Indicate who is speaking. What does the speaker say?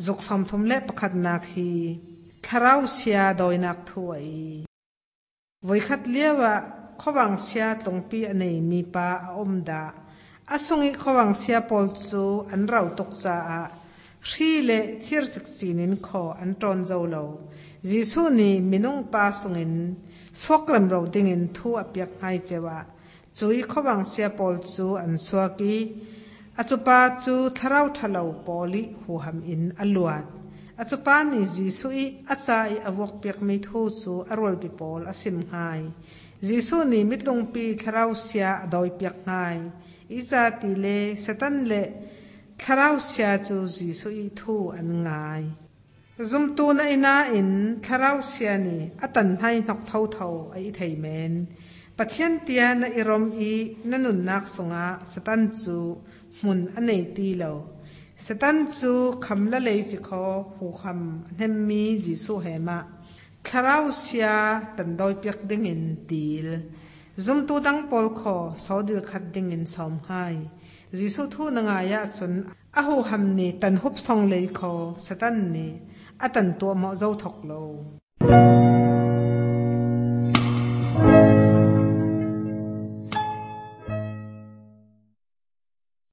Speaker 1: จุกสมทุมเล็บประคัดนักฮีคาราวเสียโดยนักถวยวิคัดเลี้ยวขวังเสียตรงปีอันนี้มีปาอมดาอาสงิขวังเสียปอลจูอันเราตกจ้ารีเลที่รักจีนินขออันตรอนเจ้าเราจีสูนี่มินุงปาสงินสวกลำเราดิ่งินทั่วเปียกไงเจวะจุยขวังเสียปอลจูอันสวกีอาจุปาจูทาราวทะเลาปอลิหูหำอินอลวดอาจุปานี่จีสูอีอาจายอวกเปียกไม่ทูจูอรวลปิปอลอสิมไงจีสูนี่มิตรลงปีทาราวเสียดอยเปียกไงอิจาติเลสตันเลทาราวเสียจูจีสูอีทูอันไงซุมตูนอินาอินทาราวเสียนี่อัตันให้นกเท่าเท่าไอไทยเมนปัทยันเตียนอิรมอีนันุนนักสงะสตันจูมุนอันไหนตีเราสตันจูคำละเลยสิขอหูคำเนมีจีสูเหมะทาราวเสียตันดอยเปียกดิ่งินตีลซุมตูดังปอลขอสาวดิลขัดดิ่งินสอมให้จีสูทูนงายะจนอาหูคำนี่ตันฮุบซองเลยขอสตันนี่อัตันตัวเหมาะเจ้าถกโล